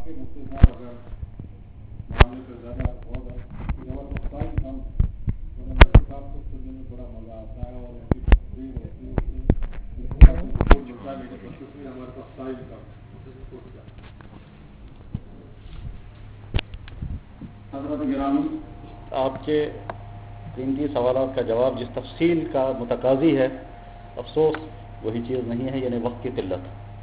واقعی مفتی صاحب اگر معاملے سے زیادہ ہوگا تو جواب مختلف تھا تو نمبر کتاب کو سننے میں بڑا مزہ آتا ہے اور ایسی تصویر ہوتی ہے کہ پورا سپورٹ ملتا ہے لیکن تصویر ہمارے پاس سائن کا حضرت گرامی، آپ کے قیمتی سوالات کا جواب جس تفصیل کا متقاضی ہے، افسوس وہی چیز نہیں ہے، یعنی وقت کی قلت۔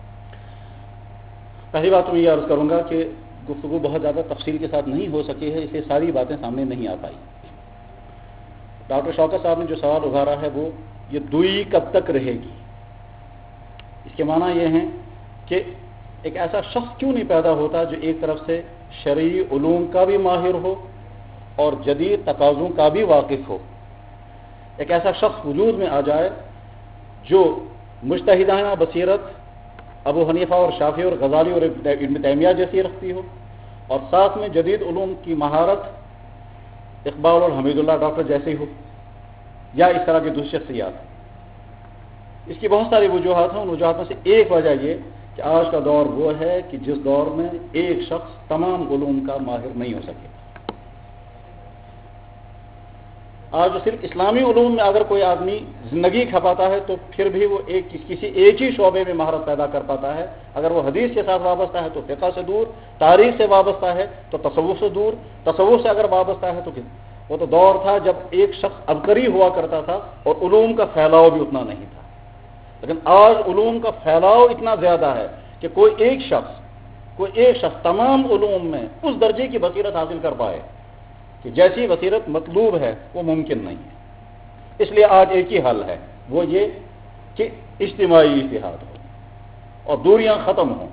پہلی بات تو یہ عرض کروں گا کہ گفتگو بہت زیادہ تفصیل کے ساتھ نہیں ہو سکی ہے، اس لیے ساری باتیں سامنے نہیں آ پائی۔ ڈاکٹر شوکت صاحب نے جو سوال ابھارا ہے وہ یہ دوئی کب تک رہے گی، اس کے معنی یہ ہیں کہ ایک ایسا شخص کیوں نہیں پیدا ہوتا جو ایک طرف سے شرعی علوم کا بھی ماہر ہو اور جدید تقاضوں کا بھی واقف ہو۔ ایک ایسا شخص وجود میں آ جائے جو مجتہدانہ بصیرت ابو حنیفہ اور شافعی اور غزالی اور ابن تیمیہ جیسی رکھتی ہو، اور ساتھ میں جدید علوم کی مہارت اقبال اور حمید اللہ ڈاکٹر جیسی ہو، یا اس طرح کی دوسری شخصیات۔ اس کی بہت ساری وجوہات ہیں، ان وجوہات میں سے ایک وجہ یہ کہ آج کا دور وہ ہے کہ جس دور میں ایک شخص تمام علوم کا ماہر نہیں ہو سکے۔ آج صرف اسلامی علوم میں اگر کوئی آدمی زندگی کھپاتا ہے تو پھر بھی وہ کسی ایک ہی شعبے میں مہارت پیدا کر پاتا ہے۔ اگر وہ حدیث کے ساتھ وابستہ ہے تو فقہ سے دور، تاریخ سے وابستہ ہے تو تصوف سے دور، تصوف سے اگر وابستہ ہے تو وہ تو دور تھا جب ایک شخص عبقری ہوا کرتا تھا اور علوم کا پھیلاؤ بھی اتنا نہیں تھا، لیکن آج علوم کا پھیلاؤ اتنا زیادہ ہے کہ کوئی ایک شخص تمام علوم میں اس درجے کی بصیرت حاصل کر پائے کہ جیسی بصیرت مطلوب ہے وہ ممکن نہیں ہے۔ اس لیے آج ایک ہی حل ہے، وہ یہ کہ اجتماعی اتحاد ہو اور دوریاں ختم ہوں۔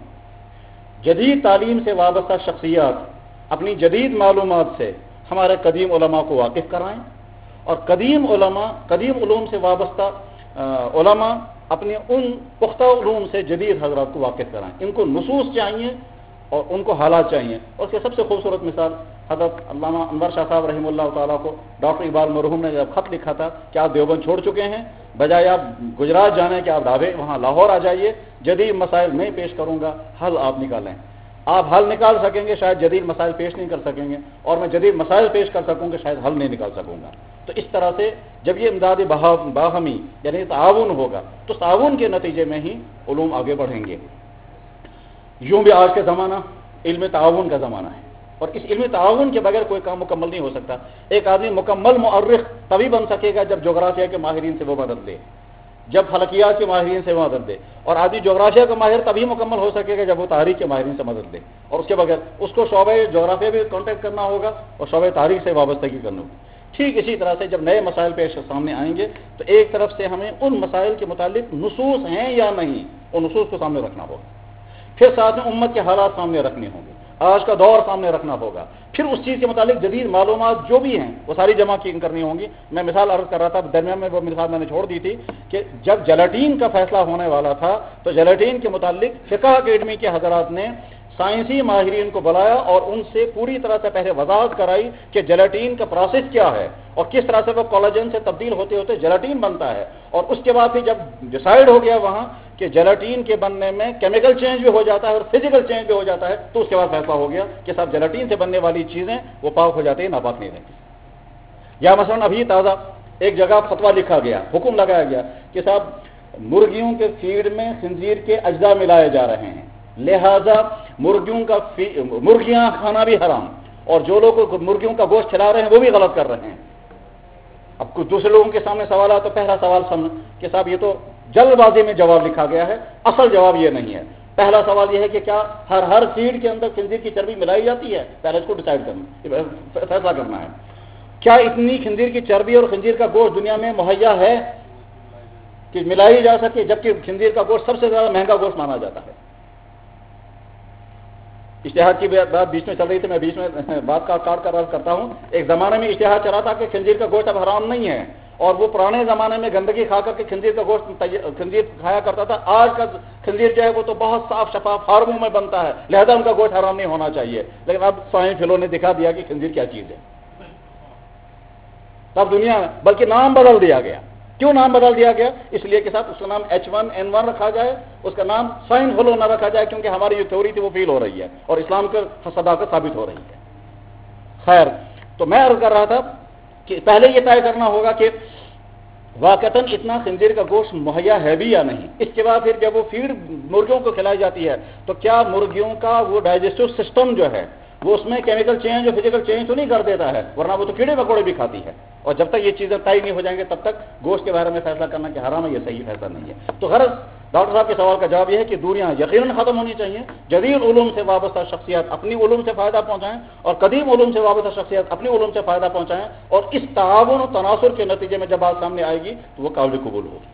جدید تعلیم سے وابستہ شخصیات اپنی جدید معلومات سے ہمارے قدیم علماء کو واقف کرائیں، اور قدیم علوم سے وابستہ علماء اپنے ان پختہ علوم سے جدید حضرات کو واقف کرائیں۔ ان کو نصوص چاہیے اور ان کو حالات چاہیے، اور اس کی سب سے خوبصورت مثال حضرت علامہ انور شاہ صاحب رحمہ اللہ تعالیٰ کو ڈاکٹر اقبال مرحوم نے جب خط لکھا تھا کہ آپ دیوبند چھوڑ چکے ہیں، بجائے آپ گجرات جانے کہ آپ ڈھابے وہاں لاہور آ جائیے، جدید مسائل میں پیش کروں گا، حل آپ نکالیں۔ آپ حل نکال سکیں گے، شاید جدید مسائل پیش نہیں کر سکیں گے، اور میں جدید مسائل پیش کر سکوں گا، شاید حل نہیں نکال سکوں گا۔ تو اس طرح سے جب یہ امداد باہمی یعنی تعاون ہوگا تو تعاون کے نتیجے میں ہی علوم آگے بڑھیں گے۔ یوں بھی آج کا زمانہ علم تعاون کا زمانہ ہے، اور اس علم تعاون کے بغیر کوئی کام مکمل نہیں ہو سکتا۔ ایک آدمی مکمل مؤرخ تبھی بن سکے گا جب جغرافیہ کے ماہرین سے وہ مدد لے، جب فلکیات کے ماہرین سے مدد لے، اور آدمی جغرافیہ کا ماہر تبھی مکمل ہو سکے گا جب وہ تاریخ کے ماہرین سے مدد لے، اور اس کے بغیر اس کو شعبہ جغرافیہ بھی کانٹیکٹ کرنا ہوگا اور شعبہ تاریخ سے وابستگی کرنا ہوگی۔ ٹھیک اسی طرح سے جب نئے مسائل پیش سامنے آئیں گے تو ایک طرف سے ہمیں ان مسائل کے متعلق نصوص ہیں یا نہیں، ان نصوص کو سامنے رکھنا ہوگا، پھر ساتھ میں امت کے حالات سامنے رکھنے ہوں گے، آج کا دور سامنے رکھنا ہوگا، پھر اس چیز کے متعلق جدید معلومات جو بھی ہیں وہ ساری جمع کرنی ہوں گی۔ میں مثال عرض کر رہا تھا، درمیان میں وہ مثال میں نے چھوڑ دی تھی کہ جب جیلاٹین کا فیصلہ ہونے والا تھا تو جیلاٹین کے متعلق فقہ اکیڈمی کے حضرات نے سائنسی ماہرین کو بلایا اور ان سے پوری طرح سے پہلے وضاحت کرائی کہ جیلاٹین کا پروسیس کیا ہے اور کس طرح سے وہ کولاجن سے تبدیل ہوتے ہوتے جیلاٹین بنتا ہے، اور اس کے بعد پھر جب ڈیسائیڈ ہو گیا وہاں کہ جیلاٹین کے بننے میں کیمیکل چینج بھی ہو جاتا ہے اور فزیکل چینج بھی ہو جاتا ہے، تو اس کے بعد فیصلہ ہو گیا کہ صاحب جیلاٹین سے بننے والی چیزیں وہ پاک ہو جاتی ہیں، ناپاک نہیں رہتی۔ یا مثلا ابھی تازہ ایک جگہ فتویٰ لکھا گیا، حکم لگایا گیا کہ صاحب مرغیوں کے فیڈ میں خنزیر کے اجزاء ملائے جا رہے ہیں، لہذا مرغیاں کھانا بھی حرام، اور جو لوگ مرغیوں کا گوشت کھلا رہے ہیں وہ بھی غلط کر رہے ہیں۔ اب کچھ دوسرے لوگوں کے سامنے سوال آیا تو پہلا سوال کہ صاحب یہ تو جلد بازی میں جواب لکھا گیا ہے، اصل جواب یہ نہیں ہے۔ پہلا سوال یہ ہے کہ کیا ہر فیڈ کے اندر خنزیر کی چربی ملائی جاتی ہے؟ پہلے اس کو ڈیسائیڈ کرنا، فیصلہ کرنا ہے۔ کیا اتنی خنزیر کی چربی اور خنزیر کا گوشت دنیا میں مہیا ہے کہ ملائی جا سکے، جبکہ خنزیر کا گوشت سب سے زیادہ مہنگا گوشت مانا جاتا ہے۔ اشتہار کی بات بیچ میں چل رہی تھی، میں بیچ میں بات کا کاٹ کر عرض کرتا ہوں۔ ایک زمانے میں اشتہار چلا تھا کہ خنزیر کا گوشت اب حرام نہیں ہے، اور وہ پرانے زمانے میں گندگی کھا کر کے خنزیر کا گوشت خنزیر کھایا کرتا تھا۔ آج کا خنزیر جو ہے وہ تو بہت صاف شفاف فارموں میں بنتا ہے، لہذا ان کا گوشت حرام نہیں ہونا چاہیے، لیکن اب سائنس فلوں نے دکھا دیا کہ خنزیر کیا چیز ہے، تب دنیا میں بلکہ نام بدل دیا گیا۔ کیوں نام بدل دیا گیا؟ اس لیے کہ صاحب اس کا نام H1N1 رکھا جائے، اس کا نام سوائن فلو نہ رکھا جائے، کیونکہ ہماری جو تھیوری تھی وہ فیل ہو رہی ہے اور اسلام کا صداقت ثابت ہو رہی ہے۔ خیر، تو میں عرض کر رہا تھا کہ پہلے یہ طے کرنا ہوگا کہ واقعتاً اتنا خنزیر کا گوشت مہیا ہے بھی یا نہیں۔ اس کے بعد پھر جب وہ فیڈ مرغیوں کو کھلائی جاتی ہے تو کیا مرغیوں کا وہ ڈائجسٹو سسٹم جو ہے وہ اس میں کیمیکل چینج اور فزیکل چینج تو نہیں کر دیتا ہے، ورنہ وہ تو کیڑے مکوڑے بھی کھاتی ہے، اور جب تک یہ چیزیں طے نہیں ہو جائیں گے تب تک گوشت کے بارے میں فیصلہ کرنا کہ حرام ہے یہ صحیح فیصلہ نہیں ہے۔ تو غرض ڈاکٹر صاحب کے سوال کا جواب یہ ہے کہ دوریاں یقیناً ختم ہونی چاہیے، جدید علوم سے وابستہ شخصیات اپنی علوم سے فائدہ پہنچائیں اور قدیم علوم سے وابستہ شخصیات اپنی علوم سے فائدہ پہنچائیں، اور اس تعاون و تناصر کے نتیجے میں جب بات سامنے آئے گی تو وہ قابل قبول ہوگی۔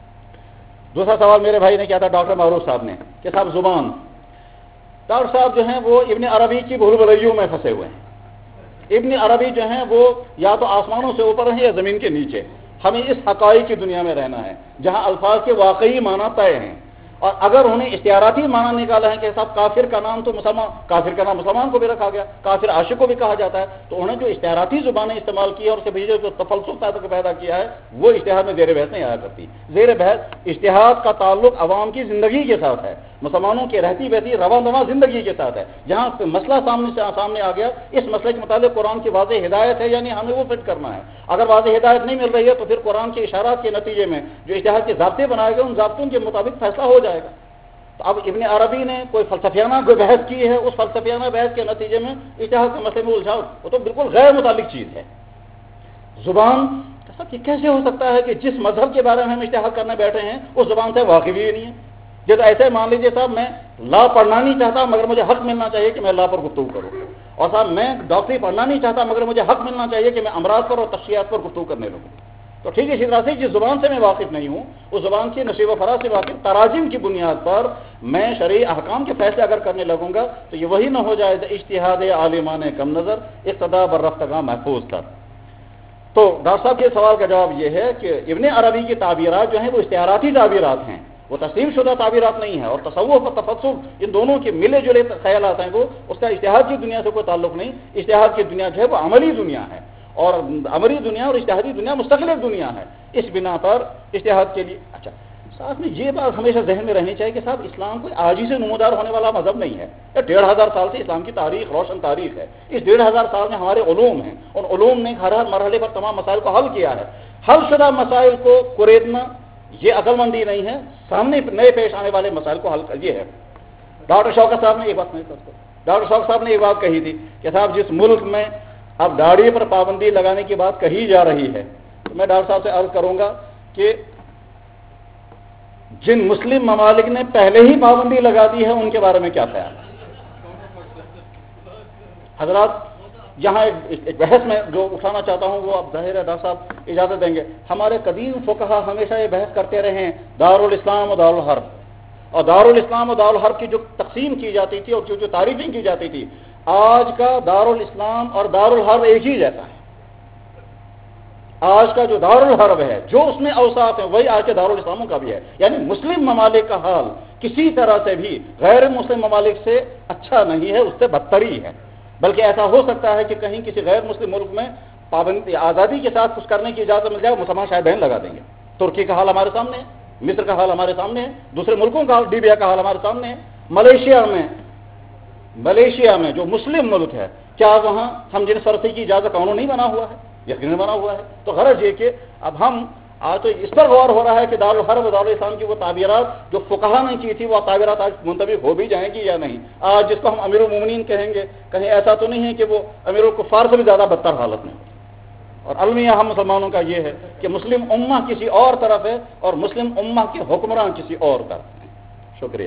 دوسرا سوال میرے بھائی نے کیا تھا ڈاکٹر معروف صاحب نے کہ صاحب زبان، ڈاکٹر صاحب جو ہیں وہ ابن عربی کی بھول بھلیوں میں پھنسے ہوئے ہیں۔ ابن عربی جو ہیں وہ یا تو آسمانوں سے اوپر ہیں یا زمین کے نیچے۔ ہمیں اس حقائق کی دنیا میں رہنا ہے جہاں الفاظ کے واقعی معنی طے ہیں، اور اگر انہیں اشتہاراتی معنی نکالا ہے کہ صاحب کافر کا نام تو مسلمان، کافر کا نام مسلمان کو بھی رکھا گیا، کافر عاشق کو بھی کہا جاتا ہے، تو انہیں جو اشتہاراتی زبانیں استعمال کی اور اس کے پیچھے جو تفلسف پیدا کیا ہے وہ اشتہار میں زیر بحث نہیں آیا کرتی۔ زیر بحث اشتہاد کا تعلق عوام کی زندگی کے ساتھ ہے، مسلمانوں کی رہتی بہتی رواں دواں زندگی کے ساتھ ہے۔ جہاں مسئلہ سامنے آ گیا، اس مسئلے کے متعلق قرآن کی واضح ہدایت ہے یعنی ہمیں وہ فٹ کرنا ہے۔ اگر واضح ہدایت نہیں مل رہی ہے تو پھر قرآن کے اشارات کے نتیجے میں جو اشتہاد کے ضابطے بنائے گئے ان ضابطوں کے مطابق فیصلہ ہو جائے گا۔ تو اب ابن عربی نے کوئی فلسفیانہ بحث کی ہے، اس فلسفیانہ بحث کے نتیجے میں اشتہاد کے مسئلے میں الجھاؤ، وہ تو بالکل غیر متعلق چیز ہے۔ زبان یہ کیسے ہو سکتا ہے کہ جس مذہب کے بارے میں ہم اشتہاد کرنے بیٹھے ہیں اس زبان سے واقف ہی نہیں ہے؟ جب ایسے مان لیجیے صاحب میں لا پڑھنا نہیں چاہتا مگر مجھے حق ملنا چاہیے کہ میں لا پر گفتگو کروں، اور صاحب میں ڈاکٹری پڑھنا نہیں چاہتا مگر مجھے حق ملنا چاہیے کہ میں امراض پر اور تشریحات پر گفتگو کرنے لگوں۔ تو ٹھیک ہے، اسی طرح سے جس زبان سے میں واقف نہیں ہوں اس زبان کی نشیب و فراز سے واقف تراجم کی بنیاد پر میں شرعی احکام کے فیصلے اگر کرنے لگوں گا تو یہ وہی نہ ہو جائے اجتہاد عالمان کم نظر اقتدا بررفتگاہ محفوظ تر۔ تو ڈاکٹر صاحب کے سوال کا جواب یہ ہے کہ ابن عربی کی تعبیرات جو ہیں وہ اشتہاراتی تعبیرات ہیں، وہ تسلیم شدہ تعبیرات نہیں ہیں، اور تصوف اور تفسر ان دونوں کے ملے جلے خیالات ہیں، وہ اس کا اشتہاد کی دنیا سے کوئی تعلق نہیں۔ اشتہاد کی دنیا جو ہے وہ عملی دنیا ہے، اور عملی دنیا اور اشتہادی دنیا مستقل ایک دنیا ہے۔ اس بنا پر اشتہاد کے لیے اچھا صاحب نے یہ بات ہمیشہ ذہن میں رہنی چاہیے کہ صاحب اسلام کوئی عاجزی سے نمودار ہونے والا مذہب نہیں ہے۔ 1500 سال سے اسلام کی تاریخ روشن تاریخ ہے۔ اس 1500 سال میں ہمارے علوم ہیں، ان علوم نے ہر مرحلے پر تمام مسائل کو حل کیا ہے۔ حل شدہ مسائل کو کریدنا یہ عقل مندی نہیں ہے، سامنے نئے پیش آنے والے مسائل کو حل یہ ہے۔ ڈاکٹر شوکت صاحب نے ایک بات نہیں کرتے، ڈاکٹر شوکت صاحب نے ایک بات کہی تھی کہ صاحب جس ملک میں اب داڑھی پر پابندی لگانے کی بات کہی جا رہی ہے، تو میں ڈاکٹر صاحب سے عرض کروں گا کہ جن مسلم ممالک نے پہلے ہی پابندی لگا دی ہے ان کے بارے میں کیا خیال ہے؟ حضرات یہاں ایک بحث میں جو اٹھانا چاہتا ہوں وہ اب ظاہر ہے ڈاکٹر صاحب اجازت دیں گے۔ ہمارے قدیم فقہا ہمیشہ یہ بحث کرتے رہے ہیں دارالاسلام و دارالحرب، اور دارالاسلام و دارالحرب کی جو تقسیم کی جاتی تھی اور جو تعریفیں کی جاتی تھی، آج کا دارالاسلام اور دارالحرب ایک ہی جیسا ہے۔ آج کا جو دارالحرب ہے جو اس میں اوصاف ہیں وہی آج کے دارالاسلاموں کا بھی ہے، یعنی مسلم ممالک کا حال کسی طرح سے بھی غیر مسلم ممالک سے اچھا نہیں ہے، اس سے بدتر ہی ہے۔ بلکہ ایسا ہو سکتا ہے کہ کہیں کسی غیر مسلم ملک میں پابندی آزادی کے ساتھ کچھ کرنے کی اجازت مل جائے، مسلمان شاید بین لگا دیں گے۔ ترکی کا حال ہمارے سامنے ہے، مصر کا حال ہمارے سامنے ہے، دوسرے ملکوں کا حال، لیبیا کا حال ہمارے سامنے ہے، ملیشیا میں جو مسلم ملک ہے، کیا وہاں ہم جنس پرستی کی اجازت قانون نہیں بنا ہوا ہے؟ یقیناً بنا ہوا ہے۔ تو غرض یہ کہ اب ہم آج تو اس پر غور ہو رہا ہے کہ دارالحرب و دارالاسلام کی وہ تعبیرات جو فقہا نے کی تھی وہ تعبیرات آج منطبق ہو بھی جائیں گی یا نہیں۔ آج جس کو ہم امیر المومنین کہیں گے، کہیں ایسا تو نہیں ہے کہ وہ امیر الکفار سے بھی زیادہ بدتر حالت میں ہو۔ اور المیہ ہم مسلمانوں کا یہ ہے کہ مسلم امہ کسی اور طرف ہے اور مسلم امہ کے حکمران کسی اور طرف ہیں۔ شکریہ۔